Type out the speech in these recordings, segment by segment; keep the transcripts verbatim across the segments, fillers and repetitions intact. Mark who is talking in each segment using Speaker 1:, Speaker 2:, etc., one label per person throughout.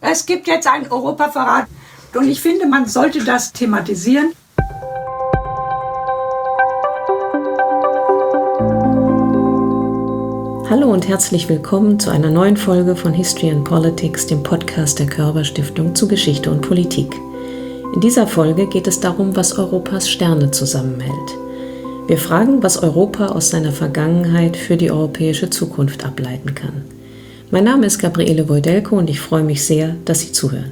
Speaker 1: Es gibt jetzt einen Europaverrat und ich finde, man sollte das thematisieren.
Speaker 2: Hallo und herzlich willkommen zu einer neuen Folge von History and Politics, dem Podcast der Körber Stiftung zu Geschichte und Politik. In dieser Folge geht es darum, was Europas Sterne zusammenhält. Wir fragen, was Europa aus seiner Vergangenheit für die europäische Zukunft ableiten kann. Mein Name ist Gabriele Wojdelko und ich freue mich sehr, dass Sie zuhören.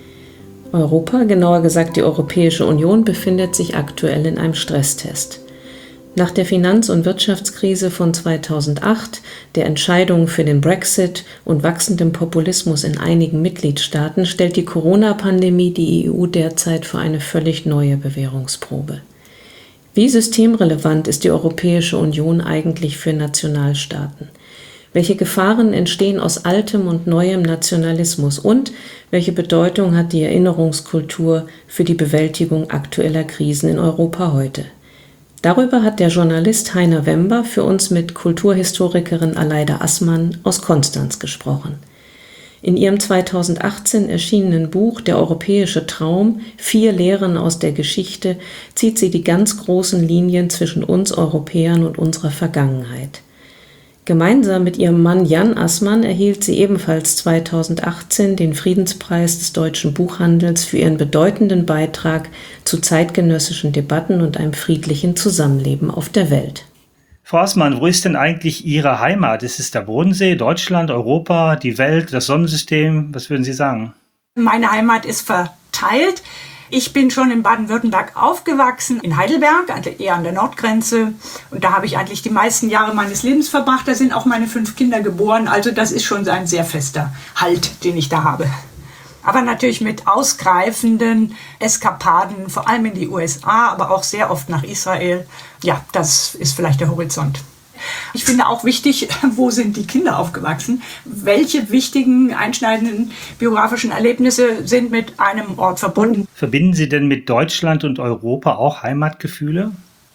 Speaker 2: Europa, genauer gesagt die Europäische Union, befindet sich aktuell in einem Stresstest. Nach der Finanz- und Wirtschaftskrise von zweitausendacht, der Entscheidung für den Brexit und wachsendem Populismus in einigen Mitgliedstaaten stellt die Corona-Pandemie die E U derzeit vor eine völlig neue Bewährungsprobe. Wie systemrelevant ist die Europäische Union eigentlich für Nationalstaaten? Welche Gefahren entstehen aus altem und neuem Nationalismus und welche Bedeutung hat die Erinnerungskultur für die Bewältigung aktueller Krisen in Europa heute? Darüber hat der Journalist Heiner Wember für uns mit Kulturhistorikerin Aleida Assmann aus Konstanz gesprochen. In ihrem zweitausendachtzehn erschienenen Buch Der europäische Traum, vier Lehren aus der Geschichte, zieht sie die ganz großen Linien zwischen uns Europäern und unserer Vergangenheit. Gemeinsam mit ihrem Mann Jan Assmann erhielt sie ebenfalls zweitausendachtzehn den Friedenspreis des deutschen Buchhandels für ihren bedeutenden Beitrag zu zeitgenössischen Debatten und einem friedlichen Zusammenleben auf der Welt.
Speaker 3: Frau Assmann, wo ist denn eigentlich Ihre Heimat? Ist es der Bodensee, Deutschland, Europa, die Welt, das Sonnensystem? Was würden Sie sagen?
Speaker 1: Meine Heimat ist verteilt. Ich bin schon in Baden-Württemberg aufgewachsen, in Heidelberg, also eher an der Nordgrenze. Und da habe ich eigentlich die meisten Jahre meines Lebens verbracht. Da sind auch meine fünf Kinder geboren. Also das ist schon ein sehr fester Halt, den ich da habe. Aber natürlich mit ausgreifenden Eskapaden, vor allem in die U S A, aber auch sehr oft nach Israel. Ja, das ist vielleicht der Horizont. Ich finde auch wichtig, wo sind die Kinder aufgewachsen? Welche wichtigen, einschneidenden biografischen Erlebnisse sind mit einem Ort verbunden?
Speaker 3: Verbinden Sie denn mit Deutschland und Europa auch Heimatgefühle?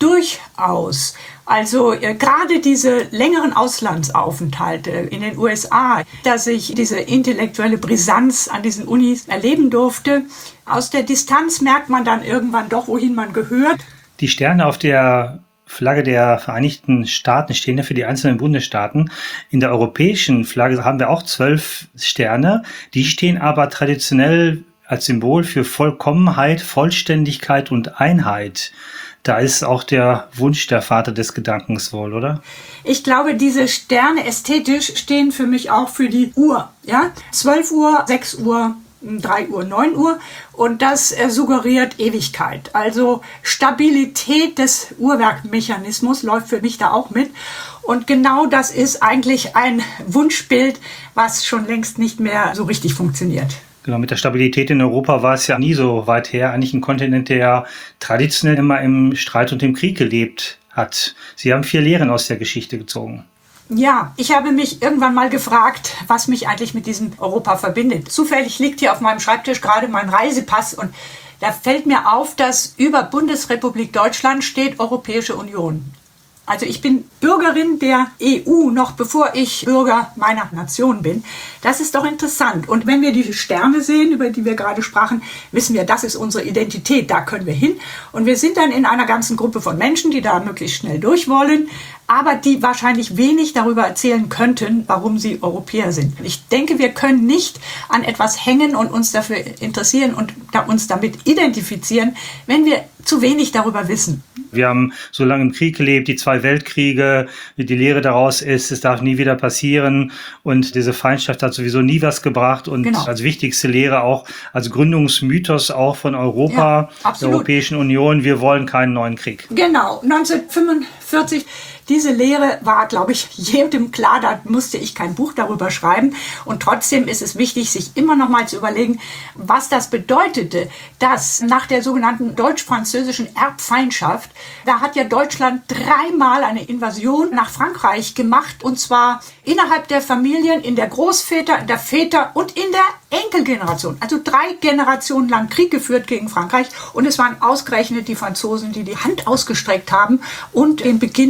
Speaker 1: Durchaus. Also äh, gerade diese längeren Auslandsaufenthalte in den U S A, dass ich diese intellektuelle Brisanz an diesen Unis erleben durfte. Aus der Distanz merkt man dann irgendwann doch, wohin man gehört.
Speaker 3: Die Sterne auf der Flagge der Vereinigten Staaten stehen ja für die einzelnen Bundesstaaten. In der europäischen Flagge haben wir auch zwölf Sterne. Die stehen aber traditionell als Symbol für Vollkommenheit, Vollständigkeit und Einheit. Da ist auch der Wunsch der Vater des Gedankens wohl, oder?
Speaker 1: Ich glaube, diese Sterne ästhetisch stehen für mich auch für die Uhr. Ja? zwölf Uhr, sechs Uhr, drei Uhr, neun Uhr. Und das äh, suggeriert Ewigkeit. Also Stabilität des Uhrwerkmechanismus läuft für mich da auch mit. Und genau das ist eigentlich ein Wunschbild, was schon längst nicht mehr so richtig funktioniert.
Speaker 3: Genau, mit der Stabilität in Europa war es ja nie so weit her. Eigentlich ein Kontinent, der traditionell immer im Streit und im Krieg gelebt hat. Sie haben vier Lehren aus der Geschichte gezogen.
Speaker 1: Ja, ich habe mich irgendwann mal gefragt, was mich eigentlich mit diesem Europa verbindet. Zufällig liegt hier auf meinem Schreibtisch gerade mein Reisepass und da fällt mir auf, dass über Bundesrepublik Deutschland steht Europäische Union. Also ich bin Bürgerin der E U, noch bevor ich Bürger meiner Nation bin. Das ist doch interessant. Und wenn wir die Sterne sehen, über die wir gerade sprachen, wissen wir, das ist unsere Identität, da können wir hin. Und wir sind dann in einer ganzen Gruppe von Menschen, die da möglichst schnell durch wollen, aber die wahrscheinlich wenig darüber erzählen könnten, warum sie Europäer sind. Ich denke, wir können nicht an etwas hängen und uns dafür interessieren und uns damit identifizieren, wenn wir zu wenig darüber wissen.
Speaker 3: Wir haben so lange im Krieg gelebt, die zwei Weltkriege, die Lehre daraus ist, es darf nie wieder passieren und diese Feindschaft hat sowieso nie was gebracht und genau. Als wichtigste Lehre auch, als Gründungsmythos auch von Europa, ja, der Europäischen Union, wir wollen keinen neuen Krieg.
Speaker 1: Genau, neunzehnhundertfünfundvierzig. Diese Lehre war, glaube ich, jedem klar, da musste ich kein Buch darüber schreiben. Und trotzdem ist es wichtig, sich immer noch mal zu überlegen, was das bedeutete, dass nach der sogenannten deutsch-französischen Erbfeindschaft, da hat ja Deutschland dreimal eine Invasion nach Frankreich gemacht. Und zwar innerhalb der Familien, in der Großväter, in der Väter und in der Enkelgeneration. Also drei Generationen lang Krieg geführt gegen Frankreich. Und es waren ausgerechnet die Franzosen, die die Hand ausgestreckt haben und den Beginn einer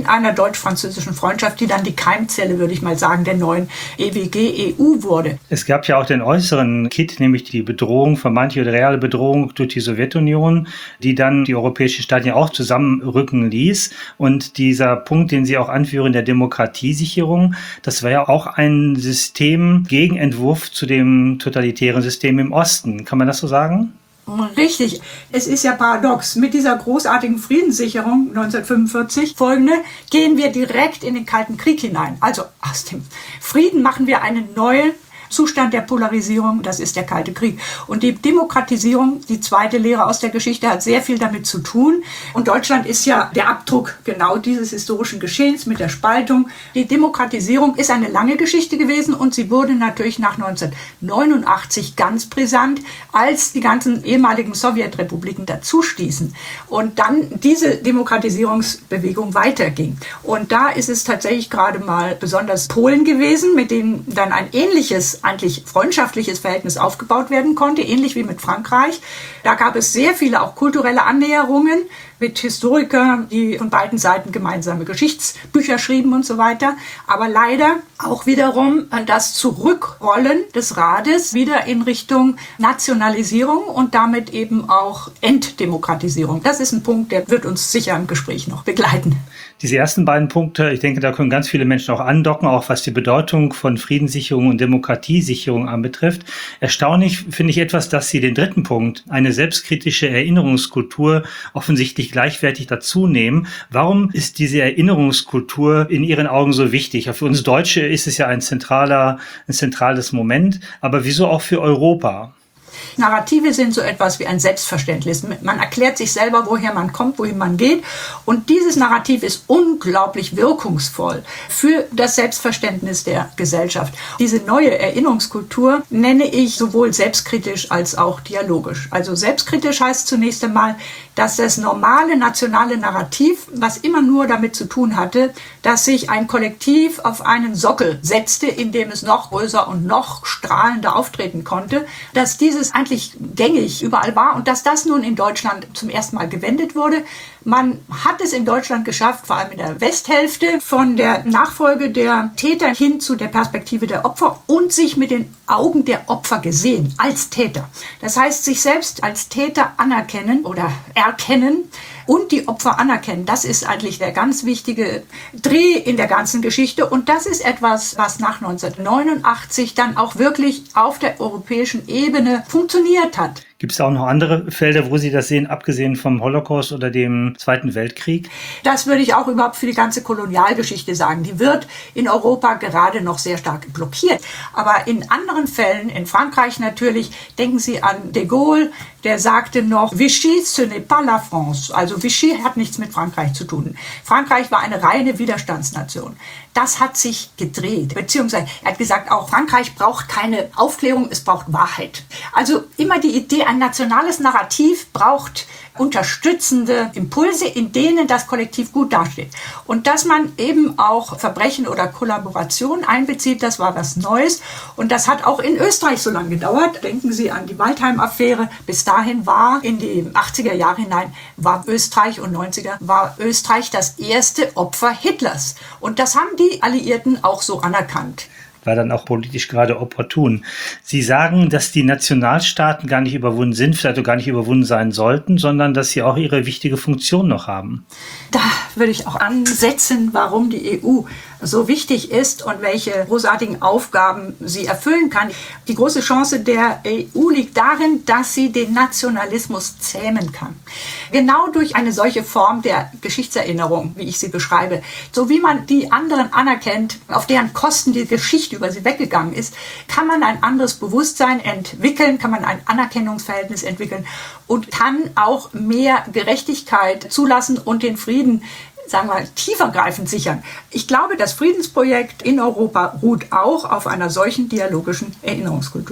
Speaker 1: deutsch-französischen Freundschaft, die dann die Keimzelle, würde ich mal sagen, der neuen E W G E U wurde.
Speaker 3: Es gab ja auch den äußeren Kit, nämlich die Bedrohung, vermeintliche oder reale Bedrohung durch die Sowjetunion, die dann die europäischen Staaten ja auch zusammenrücken ließ. Und dieser Punkt, den Sie auch anführen, der Demokratiesicherung, das war ja auch ein System, Gegenentwurf zu dem totalitären System im Osten. Kann man das so sagen?
Speaker 1: Richtig. Es ist ja paradox. Mit dieser großartigen Friedenssicherung neunzehnhundertfünfundvierzig folgende gehen wir direkt in den Kalten Krieg hinein. Also aus dem Frieden machen wir einen neuen Zustand der Polarisierung, das ist der Kalte Krieg. Und die Demokratisierung, die zweite Lehre aus der Geschichte, hat sehr viel damit zu tun. Und Deutschland ist ja der Abdruck genau dieses historischen Geschehens mit der Spaltung. Die Demokratisierung ist eine lange Geschichte gewesen und sie wurde natürlich nach neunzehnhundertneunundachtzig ganz brisant, als die ganzen ehemaligen Sowjetrepubliken dazustießen und dann diese Demokratisierungsbewegung weiterging. Und da ist es tatsächlich gerade mal besonders Polen gewesen, mit denen dann ein ähnliches eigentlich freundschaftliches Verhältnis aufgebaut werden konnte, ähnlich wie mit Frankreich. Da gab es sehr viele auch kulturelle Annäherungen mit Historikern, die von beiden Seiten gemeinsame Geschichtsbücher schrieben und so weiter. Aber leider auch wiederum das Zurückrollen des Rades wieder in Richtung Nationalisierung und damit eben auch Entdemokratisierung. Das ist ein Punkt, der wird uns sicher im Gespräch noch begleiten.
Speaker 3: Diese ersten beiden Punkte, ich denke, da können ganz viele Menschen auch andocken, auch was die Bedeutung von Friedenssicherung und Demokratiesicherung anbetrifft. Erstaunlich finde ich etwas, dass Sie den dritten Punkt, eine selbstkritische Erinnerungskultur, offensichtlich gleichwertig dazu nehmen. Warum ist diese Erinnerungskultur in Ihren Augen so wichtig? Für uns Deutsche ist es ja ein zentraler, ein zentrales Moment, aber wieso auch für Europa?
Speaker 1: Narrative sind so etwas wie ein Selbstverständnis. Man erklärt sich selber, woher man kommt, wohin man geht. Und dieses Narrativ ist unglaublich wirkungsvoll für das Selbstverständnis der Gesellschaft. Diese neue Erinnerungskultur nenne ich sowohl selbstkritisch als auch dialogisch. Also selbstkritisch heißt zunächst einmal, dass das normale nationale Narrativ, was immer nur damit zu tun hatte, dass sich ein Kollektiv auf einen Sockel setzte, in dem es noch größer und noch strahlender auftreten konnte, dass dieses eigentlich gängig überall war und dass das nun in Deutschland zum ersten Mal gewendet wurde. Man hat es in Deutschland geschafft, vor allem in der Westhälfte, von der Nachfolge der Täter hin zu der Perspektive der Opfer und sich mit den Augen der Opfer gesehen als Täter. Das heißt, sich selbst als Täter anerkennen oder erkennen und die Opfer anerkennen. Das ist eigentlich der ganz wichtige Dreh in der ganzen Geschichte. Und das ist etwas, was nach neunzehnhundertneunundachtzig dann auch wirklich auf der europäischen Ebene funktioniert hat.
Speaker 3: Gibt es auch noch andere Felder, wo Sie das sehen, abgesehen vom Holocaust oder dem Zweiten Weltkrieg?
Speaker 1: Das würde ich auch überhaupt für die ganze Kolonialgeschichte sagen. Die wird in Europa gerade noch sehr stark blockiert. Aber in anderen Fällen, in Frankreich natürlich, denken Sie an de Gaulle, der sagte noch, Vichy, ce n'est pas la France. Also Vichy hat nichts mit Frankreich zu tun. Frankreich war eine reine Widerstandsnation. Das hat sich gedreht, beziehungsweise er hat gesagt, auch Frankreich braucht keine Aufklärung, es braucht Wahrheit. Also immer die Idee, ein nationales Narrativ braucht unterstützende Impulse, in denen das Kollektiv gut dasteht. Und dass man eben auch Verbrechen oder Kollaboration einbezieht, das war was Neues. Und das hat auch in Österreich so lange gedauert. Denken Sie an die Waldheim-Affäre. Bis dahin war, in die achtziger Jahre hinein, war Österreich und neunziger, war Österreich das erste Opfer Hitlers. Und das haben die Alliierten auch so anerkannt.
Speaker 3: War dann auch politisch gerade opportun. Sie sagen, dass die Nationalstaaten gar nicht überwunden sind, vielleicht auch gar nicht überwunden sein sollten, sondern dass sie auch ihre wichtige Funktion noch haben.
Speaker 1: Da würde ich auch ansetzen, warum die E U so wichtig ist und welche großartigen Aufgaben sie erfüllen kann. Die große Chance der E U liegt darin, dass sie den Nationalismus zähmen kann. Genau durch eine solche Form der Geschichtserinnerung, wie ich sie beschreibe, so wie man die anderen anerkennt, auf deren Kosten die Geschichte über sie weggegangen ist, kann man ein anderes Bewusstsein entwickeln, kann man ein Anerkennungsverhältnis entwickeln und kann auch mehr Gerechtigkeit zulassen und den Frieden, sagen wir mal, tiefergreifend sichern. Ich glaube, das Friedensprojekt in Europa ruht auch auf einer solchen dialogischen Erinnerungskultur.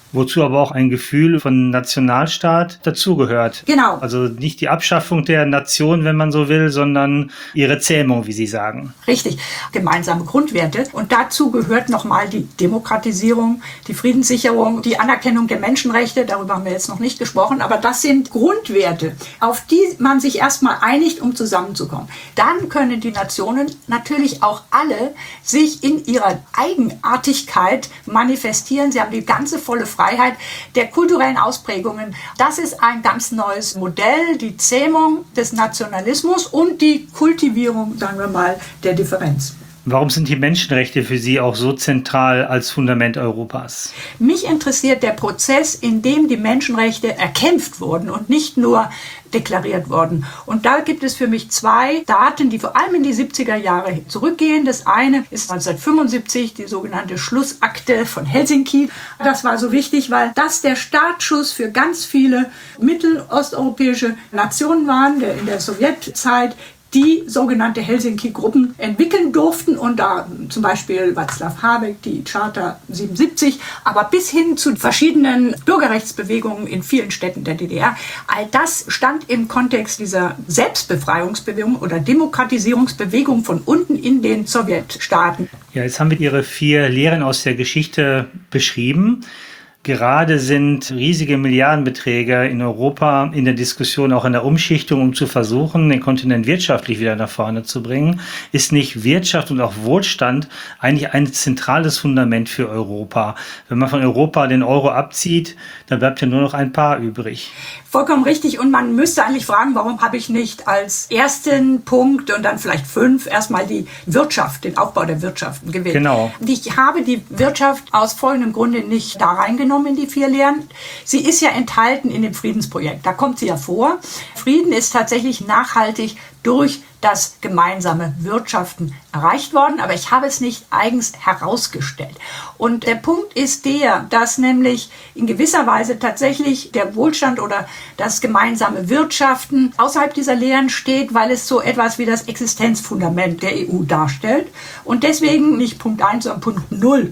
Speaker 3: wozu aber auch ein Gefühl von Nationalstaat dazugehört.
Speaker 1: Genau.
Speaker 3: Also nicht die Abschaffung der Nation, wenn man so will, sondern ihre Zähmung, wie Sie sagen.
Speaker 1: Richtig, gemeinsame Grundwerte. Und dazu gehört nochmal die Demokratisierung, die Friedenssicherung, die Anerkennung der Menschenrechte. Darüber haben wir jetzt noch nicht gesprochen. Aber das sind Grundwerte, auf die man sich erstmal einigt, um zusammenzukommen. Dann können die Nationen natürlich auch alle sich in ihrer Eigenartigkeit manifestieren. Sie haben die ganze volle Freiheit der kulturellen Ausprägungen. Das ist ein ganz neues Modell, die Zähmung des Nationalismus und die Kultivierung, sagen wir mal, der Differenz.
Speaker 3: Warum sind die Menschenrechte für Sie auch so zentral als Fundament Europas?
Speaker 1: Mich interessiert der Prozess, in dem die Menschenrechte erkämpft wurden und nicht nur deklariert wurden. Und da gibt es für mich zwei Daten, die vor allem in die siebziger Jahre zurückgehen. Das eine ist neunzehnhundertfünfundsiebzig, die sogenannte Schlussakte von Helsinki. Das war so wichtig, weil das der Startschuss für ganz viele mittelosteuropäische Nationen waren, der in der Sowjetzeit die sogenannte Helsinki-Gruppen entwickeln durften und da zum Beispiel Václav Havel, die Charta siebenundsiebzig, aber bis hin zu verschiedenen Bürgerrechtsbewegungen in vielen Städten der D D R. All das stand im Kontext dieser Selbstbefreiungsbewegung oder Demokratisierungsbewegung von unten in den Sowjetstaaten.
Speaker 3: Ja, jetzt haben wir Ihre vier Lehren aus der Geschichte beschrieben. Gerade sind riesige Milliardenbeträge in Europa in der Diskussion, auch in der Umschichtung, um zu versuchen, den Kontinent wirtschaftlich wieder nach vorne zu bringen. Ist nicht Wirtschaft und auch Wohlstand eigentlich ein zentrales Fundament für Europa? Wenn man von Europa den Euro abzieht, dann bleibt ja nur noch ein Paar übrig.
Speaker 1: Vollkommen richtig. Und man müsste eigentlich fragen, warum habe ich nicht als ersten Punkt und dann vielleicht fünf erstmal die Wirtschaft, den Aufbau der Wirtschaft gewählt.
Speaker 3: Genau.
Speaker 1: Ich habe die Wirtschaft aus folgendem Grunde nicht da reingenommen in die vier Lehren. Sie ist ja enthalten in dem Friedensprojekt. Da kommt sie ja vor. Frieden ist tatsächlich nachhaltig durch das gemeinsame Wirtschaften erreicht worden, aber ich habe es nicht eigens herausgestellt. Und der Punkt ist der, dass nämlich in gewisser Weise tatsächlich der Wohlstand oder das gemeinsame Wirtschaften außerhalb dieser Lehren steht, weil es so etwas wie das Existenzfundament der E U darstellt und deswegen nicht Punkt eins, sondern Punkt null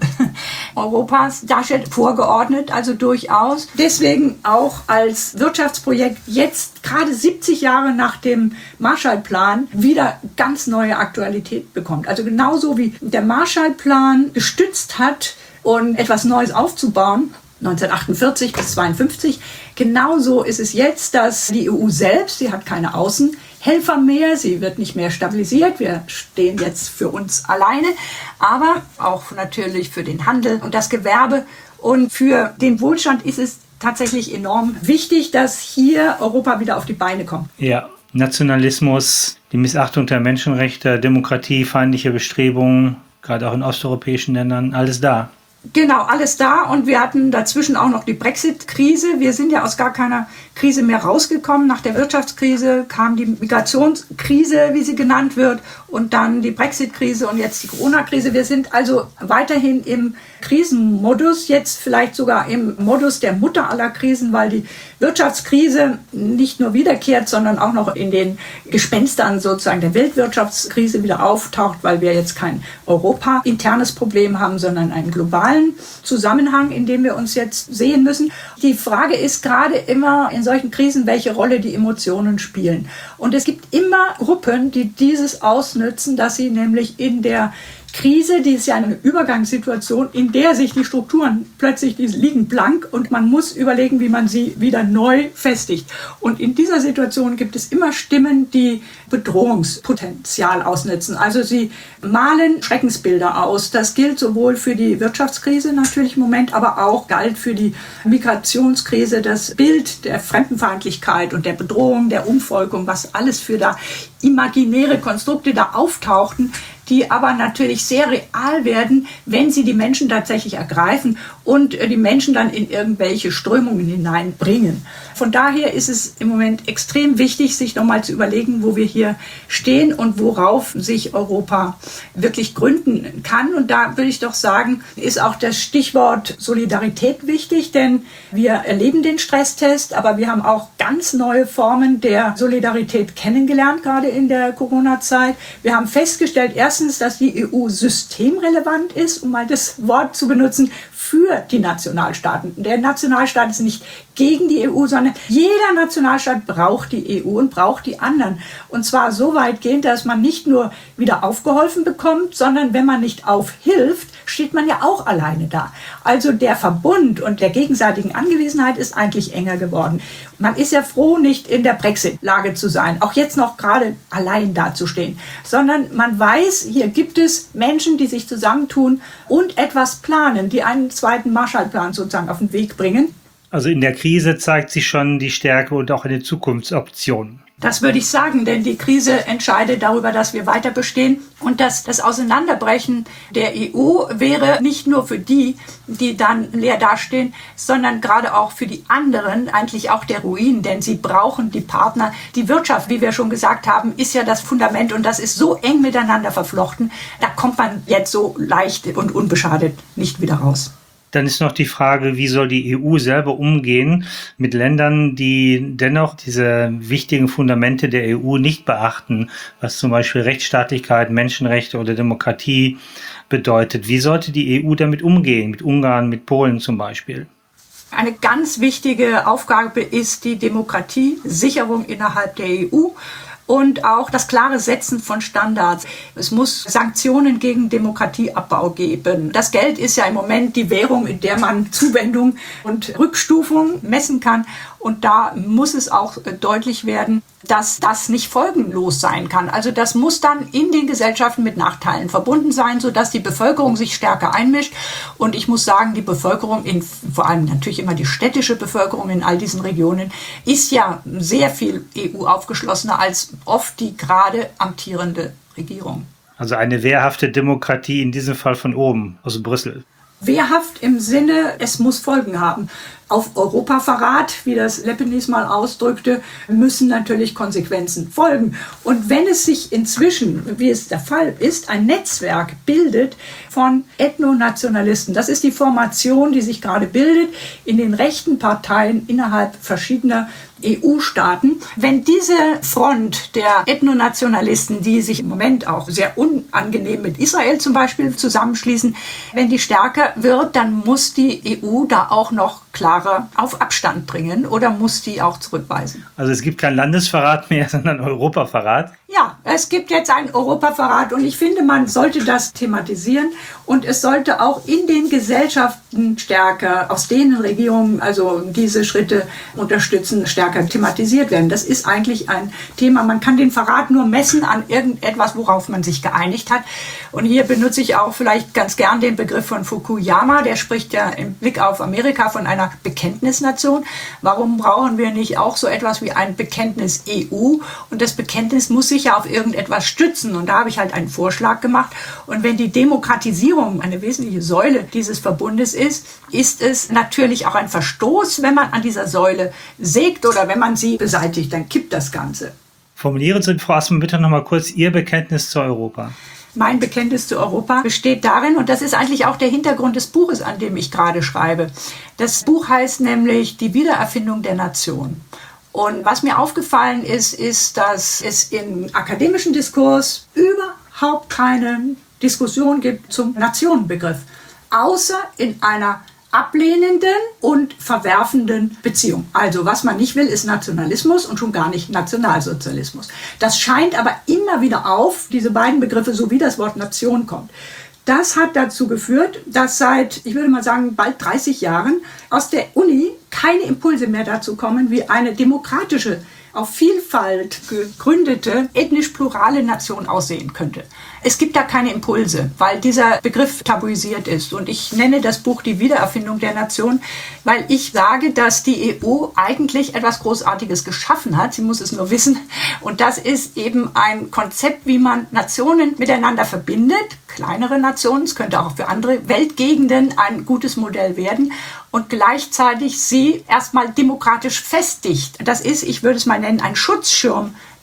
Speaker 1: Europas darstellt, vorgeordnet, also durchaus. Deswegen auch als Wirtschaftsprojekt jetzt gerade siebzig Jahre nach dem Marshallplan wieder ganz neue Aktualität bekommt. Also genauso wie der Marshallplan gestützt hat, um etwas Neues aufzubauen, neunzehnhundertachtundvierzig bis zweiundfünfzig, genauso ist es jetzt, dass die E U selbst, sie hat keine Außenhelfer mehr, sie wird nicht mehr stabilisiert, wir stehen jetzt für uns alleine, aber auch natürlich für den Handel und das Gewerbe und für den Wohlstand ist es tatsächlich enorm wichtig, dass hier Europa wieder auf die Beine kommt.
Speaker 3: Ja. Nationalismus, die Missachtung der Menschenrechte, Demokratie, feindliche Bestrebungen, gerade auch in osteuropäischen Ländern, alles da.
Speaker 1: Genau, alles da und wir hatten dazwischen auch noch die Brexit-Krise. Wir sind ja aus gar keiner Krise mehr rausgekommen. Nach der Wirtschaftskrise kam die Migrationskrise, wie sie genannt wird, und dann die Brexit-Krise und jetzt die Corona-Krise. Wir sind also weiterhin im Krisenmodus, jetzt vielleicht sogar im Modus der Mutter aller Krisen, weil die Wirtschaftskrise nicht nur wiederkehrt, sondern auch noch in den Gespenstern sozusagen der Weltwirtschaftskrise wieder auftaucht, weil wir jetzt kein Europa-internes Problem haben, sondern einen globalen Zusammenhang, in dem wir uns jetzt sehen müssen. Die Frage ist gerade immer in solchen Krisen, welche Rolle die Emotionen spielen. Und es gibt immer Gruppen, die dieses ausnützen, dass sie nämlich in der Krise, die ist ja eine Übergangssituation, in der sich die Strukturen plötzlich, die liegen blank und man muss überlegen, wie man sie wieder neu festigt. Und in dieser Situation gibt es immer Stimmen, die Bedrohungspotenzial ausnutzen. Also sie malen Schreckensbilder aus. Das gilt sowohl für die Wirtschaftskrise natürlich im Moment, aber auch galt für die Migrationskrise, das Bild der Fremdenfeindlichkeit und der Bedrohung, der Umvolkung, was alles für da imaginäre Konstrukte da auftauchten, die aber natürlich sehr real werden, wenn sie die Menschen tatsächlich ergreifen und die Menschen dann in irgendwelche Strömungen hineinbringen. Von daher ist es im Moment extrem wichtig, sich nochmal zu überlegen, wo wir hier stehen und worauf sich Europa wirklich gründen kann. Und da würde ich doch sagen, ist auch das Stichwort Solidarität wichtig, denn wir erleben den Stresstest, aber wir haben auch ganz neue Formen der Solidarität kennengelernt, gerade in der Corona-Zeit. Wir haben festgestellt, erstens, dass die E U systemrelevant ist, um mal das Wort zu benutzen, für die Nationalstaaten. Der Nationalstaat ist nicht gegen die E U, sondern jeder Nationalstaat braucht die E U und braucht die anderen. Und zwar so weitgehend, dass man nicht nur wieder aufgeholfen bekommt, sondern wenn man nicht aufhilft, steht man ja auch alleine da. Also der Verbund und der gegenseitigen Angewiesenheit ist eigentlich enger geworden. Man ist ja froh, nicht in der Brexit-Lage zu sein, auch jetzt noch gerade allein dazustehen, sondern man weiß, hier gibt es Menschen, die sich zusammentun und etwas planen, die einen zweiten Marshallplan sozusagen auf den Weg bringen.
Speaker 3: Also in der Krise zeigt sich schon die Stärke und auch eine Zukunftsoption.
Speaker 1: Das würde ich sagen, denn die Krise entscheidet darüber, dass wir weiter bestehen. Und dass das Auseinanderbrechen der E U wäre nicht nur für die, die dann leer dastehen, sondern gerade auch für die anderen eigentlich auch der Ruin. Denn sie brauchen die Partner. Die Wirtschaft, wie wir schon gesagt haben, ist ja das Fundament und das ist so eng miteinander verflochten. Da kommt man jetzt so leicht und unbeschadet nicht wieder raus.
Speaker 3: Dann ist noch die Frage, wie soll die E U selber umgehen mit Ländern, die dennoch diese wichtigen Fundamente der E U nicht beachten, was zum Beispiel Rechtsstaatlichkeit, Menschenrechte oder Demokratie bedeutet. Wie sollte die E U damit umgehen, mit Ungarn, mit Polen zum Beispiel?
Speaker 1: Eine ganz wichtige Aufgabe ist die Demokratiesicherung innerhalb der E U. Und auch das klare Setzen von Standards. Es muss Sanktionen gegen Demokratieabbau geben. Das Geld ist ja im Moment die Währung, in der man Zuwendung und Rückstufung messen kann. Und da muss es auch deutlich werden, dass das nicht folgenlos sein kann. Also das muss dann in den Gesellschaften mit Nachteilen verbunden sein, sodass die Bevölkerung sich stärker einmischt. Und ich muss sagen, die Bevölkerung, in, vor allem natürlich immer die städtische Bevölkerung in all diesen Regionen, ist ja sehr viel E U aufgeschlossener als oft die gerade amtierende Regierung.
Speaker 3: Also eine wehrhafte Demokratie, in diesem Fall von oben, aus Brüssel.
Speaker 1: Wehrhaft im Sinne, es muss Folgen haben. Auf Europaverrat, wie das Lepenis mal ausdrückte, müssen natürlich Konsequenzen folgen. Und wenn es sich inzwischen, wie es der Fall ist, ein Netzwerk bildet von Ethnonationalisten, das ist die Formation, die sich gerade bildet in den rechten Parteien innerhalb verschiedener E U-Staaten. Wenn diese Front der Ethnonationalisten, die sich im Moment auch sehr unangenehm mit Israel zum Beispiel zusammenschließen, wenn die stärker wird, dann muss die E U da auch noch klarer auf Abstand bringen oder muss die auch zurückweisen.
Speaker 3: Also es gibt keinen Landesverrat mehr, sondern Europaverrat?
Speaker 1: Ja, es gibt jetzt einen Europaverrat und ich finde, man sollte das thematisieren und es sollte auch in den Gesellschaften stärker, aus denen Regierungen also diese Schritte unterstützen, stärker thematisiert werden. Das ist eigentlich ein Thema. Man kann den Verrat nur messen an irgendetwas, worauf man sich geeinigt hat. Und hier benutze ich auch vielleicht ganz gern den Begriff von Fukuyama. Der spricht ja im Blick auf Amerika von einer Bekenntnisnation. Warum brauchen wir nicht auch so etwas wie ein Bekenntnis E U? Und das Bekenntnis muss sich ja auf irgendetwas stützen. Und da habe ich halt einen Vorschlag gemacht. Und wenn die Demokratisierung eine wesentliche Säule dieses Verbundes ist, ist es natürlich auch ein Verstoß, wenn man an dieser Säule sägt oder wenn man sie beseitigt, dann kippt das Ganze.
Speaker 3: Formulieren Sie, Frau Assmann, bitte noch mal kurz Ihr Bekenntnis zu Europa.
Speaker 1: Mein Bekenntnis zu Europa besteht darin, und das ist eigentlich auch der Hintergrund des Buches, an dem ich gerade schreibe. Das Buch heißt nämlich Die Wiedererfindung der Nation. Und was mir aufgefallen ist, ist, dass es im akademischen Diskurs überhaupt keine Diskussion gibt zum Nationenbegriff, außer in einer ablehnenden und verwerfenden Beziehung. Also was man nicht will, ist Nationalismus und schon gar nicht Nationalsozialismus. Das scheint aber immer wieder auf, diese beiden Begriffe, so wie das Wort Nation kommt. Das hat dazu geführt, dass seit, ich würde mal sagen, bald dreißig Jahren aus der Uni keine Impulse mehr dazu kommen, wie eine demokratische, auf Vielfalt gegründete, ethnisch plurale Nation aussehen könnte. Es gibt da keine Impulse, weil dieser Begriff tabuisiert ist. Und ich nenne das Buch Die Wiedererfindung der Nation, weil ich sage, dass die E U eigentlich etwas Großartiges geschaffen hat. Sie muss es nur wissen. Und das ist eben ein Konzept, wie man Nationen miteinander verbindet. Kleinere Nationen, es könnte auch für andere Weltgegenden ein gutes Modell werden. Und gleichzeitig sie erstmal demokratisch festigt. Das ist, ich würde es mal nennen, ein Schutzschirm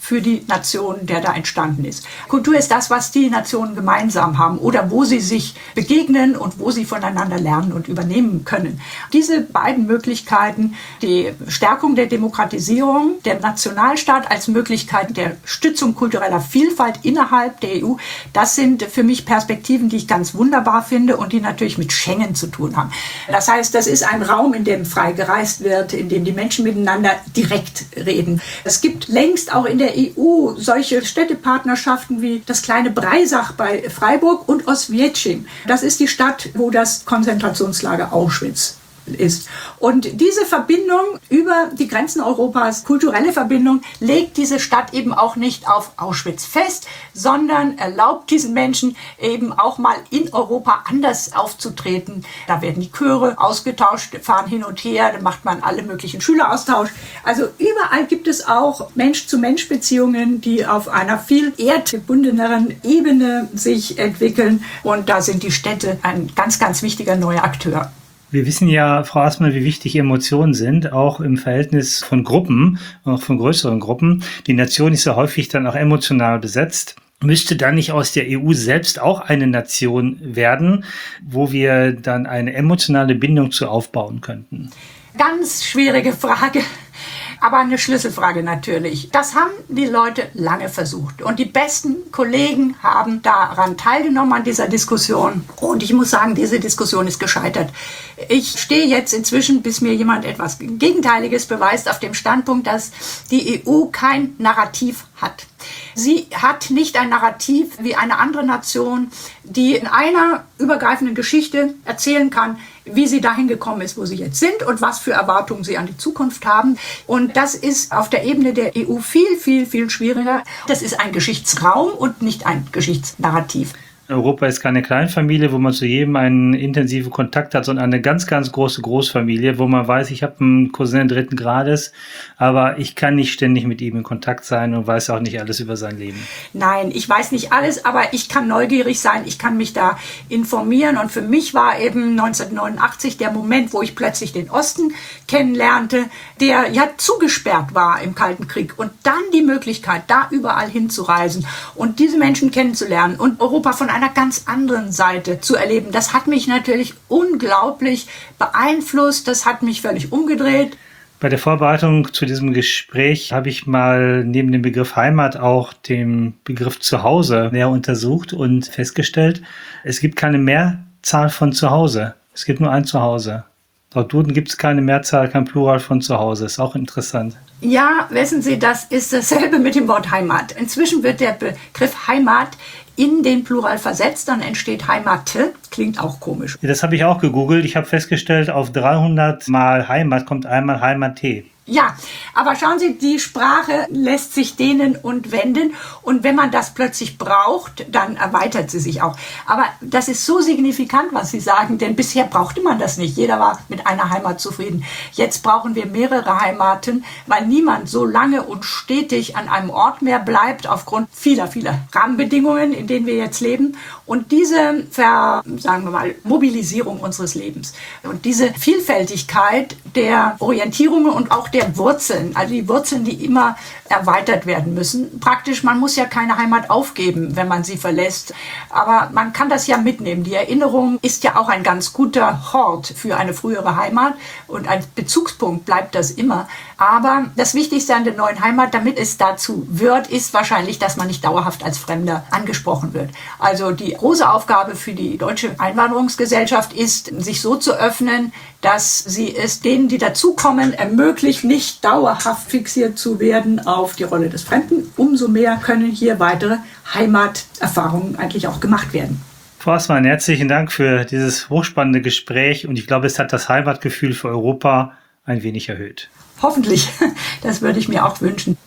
Speaker 1: für die Nation, der da entstanden ist. Kultur ist das, was die Nationen gemeinsam haben oder wo sie sich begegnen und wo sie voneinander lernen und übernehmen können. Diese beiden Möglichkeiten, die Stärkung der Demokratisierung, der Nationalstaat als Möglichkeit der Stützung kultureller Vielfalt innerhalb der E U, das sind für mich Perspektiven, die ich ganz wunderbar finde und die natürlich mit Schengen zu tun haben. Das heißt, das ist ein Raum, in dem frei gereist wird, in dem die Menschen miteinander direkt reden. Es gibt längst auch in der E U solche Städtepartnerschaften wie das kleine Breisach bei Freiburg und Oswiecim. Das ist die Stadt, wo das Konzentrationslager Auschwitz ist. Und diese Verbindung über die Grenzen Europas, kulturelle Verbindung, legt diese Stadt eben auch nicht auf Auschwitz fest, sondern erlaubt diesen Menschen eben auch mal in Europa anders aufzutreten. Da werden die Chöre ausgetauscht, fahren hin und her, da macht man alle möglichen Schüleraustausch. Also überall gibt es auch Mensch-zu-Mensch-Beziehungen, die auf einer viel erdgebundeneren Ebene sich entwickeln. Und da sind die Städte ein ganz, ganz wichtiger neuer Akteur.
Speaker 3: Wir wissen ja, Frau Assmann, wie wichtig Emotionen sind, auch im Verhältnis von Gruppen, auch von größeren Gruppen. Die Nation ist ja häufig dann auch emotional besetzt. Müsste dann nicht aus der E U selbst auch eine Nation werden, wo wir dann eine emotionale Bindung zu aufbauen könnten?
Speaker 1: Ganz schwierige Frage. Aber eine Schlüsselfrage natürlich. Das haben die Leute lange versucht. Und die besten Kollegen haben daran teilgenommen an dieser Diskussion. Und ich muss sagen, diese Diskussion ist gescheitert. Ich stehe jetzt inzwischen, bis mir jemand etwas Gegenteiliges beweist, auf dem Standpunkt, dass die E U kein Narrativ hat. Sie hat nicht ein Narrativ wie eine andere Nation, die in einer übergreifenden Geschichte erzählen kann, wie sie dahin gekommen ist, wo sie jetzt sind und was für Erwartungen sie an die Zukunft haben. Und das ist auf der Ebene der E U viel, viel, viel schwieriger. Das ist ein Geschichtsraum und nicht ein Geschichtsnarrativ.
Speaker 3: Europa ist keine Kleinfamilie, wo man zu jedem einen intensiven Kontakt hat, sondern eine ganz, ganz große Großfamilie, wo man weiß, ich habe einen Cousin dritten Grades, aber ich kann nicht ständig mit ihm in Kontakt sein und weiß auch nicht alles über sein Leben.
Speaker 1: Nein, ich weiß nicht alles, aber ich kann neugierig sein, ich kann mich da informieren. Und für mich war eben neunzehnhundertneunundachtzig der Moment, wo ich plötzlich den Osten kennenlernte, der ja zugesperrt war im Kalten Krieg. Und dann die Möglichkeit, da überall hinzureisen und diese Menschen kennenzulernen und Europa von einer ganz anderen Seite zu erleben. Das hat mich natürlich unglaublich beeinflusst, das hat mich völlig umgedreht.
Speaker 3: Bei der Vorbereitung zu diesem Gespräch habe ich mal neben dem Begriff Heimat auch den Begriff Zuhause näher untersucht und festgestellt, es gibt keine Mehrzahl von Zuhause. Es gibt nur ein Zuhause. Laut Duden gibt es keine Mehrzahl, kein Plural von Zuhause. Ist auch interessant.
Speaker 1: Ja, wissen Sie, das ist dasselbe mit dem Wort Heimat. Inzwischen wird der Begriff Heimat in den Plural versetzt, dann entsteht Heimate. Klingt auch komisch.
Speaker 3: Das habe ich auch gegoogelt. Ich habe festgestellt, auf dreihundert Mal Heimat kommt einmal Heimate.
Speaker 1: Ja, aber schauen Sie, die Sprache lässt sich dehnen und wenden und wenn man das plötzlich braucht, dann erweitert sie sich auch. Aber das ist so signifikant, was Sie sagen, denn bisher brauchte man das nicht. Jeder war mit einer Heimat zufrieden. Jetzt brauchen wir mehrere Heimaten, weil niemand so lange und stetig an einem Ort mehr bleibt aufgrund vieler, vieler Rahmenbedingungen, in denen wir jetzt leben. Und diese, Ver, sagen wir mal, Mobilisierung unseres Lebens und diese Vielfältigkeit der Orientierungen und auch der Wurzeln, also die Wurzeln, die immer erweitert werden müssen. Praktisch, man muss ja keine Heimat aufgeben, wenn man sie verlässt, aber man kann das ja mitnehmen. Die Erinnerung ist ja auch ein ganz guter Hort für eine frühere Heimat und ein Bezugspunkt bleibt das immer. Aber das Wichtigste an der neuen Heimat, damit es dazu wird, ist wahrscheinlich, dass man nicht dauerhaft als Fremder angesprochen wird. Also die große Aufgabe für die deutsche Einwanderungsgesellschaft ist, sich so zu öffnen, dass sie es denen, die dazukommen, ermöglicht, nicht dauerhaft fixiert zu werden auf die Rolle des Fremden. Umso mehr können hier weitere Heimaterfahrungen eigentlich auch gemacht werden.
Speaker 3: Frau Assmann, herzlichen Dank für dieses hochspannende Gespräch und ich glaube, es hat das Heimatgefühl für Europa ein wenig erhöht.
Speaker 1: Hoffentlich, das würde ich mir auch wünschen.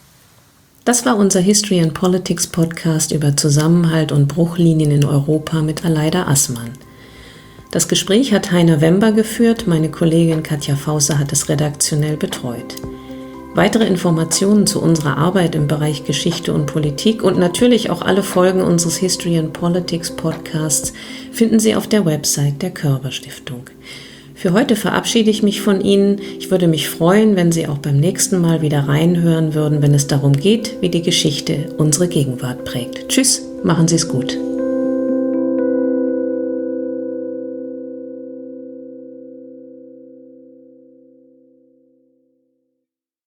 Speaker 2: Das war unser History and Politics Podcast über Zusammenhalt und Bruchlinien in Europa mit Aleida Assmann. Das Gespräch hat Heiner Wember geführt, meine Kollegin Katja Fauser hat es redaktionell betreut. Weitere Informationen zu unserer Arbeit im Bereich Geschichte und Politik und natürlich auch alle Folgen unseres History and Politics Podcasts finden Sie auf der Website der Körber Stiftung. Für heute verabschiede ich mich von Ihnen. Ich würde mich freuen, wenn Sie auch beim nächsten Mal wieder reinhören würden, wenn es darum geht, wie die Geschichte unsere Gegenwart prägt. Tschüss, machen Sie es gut.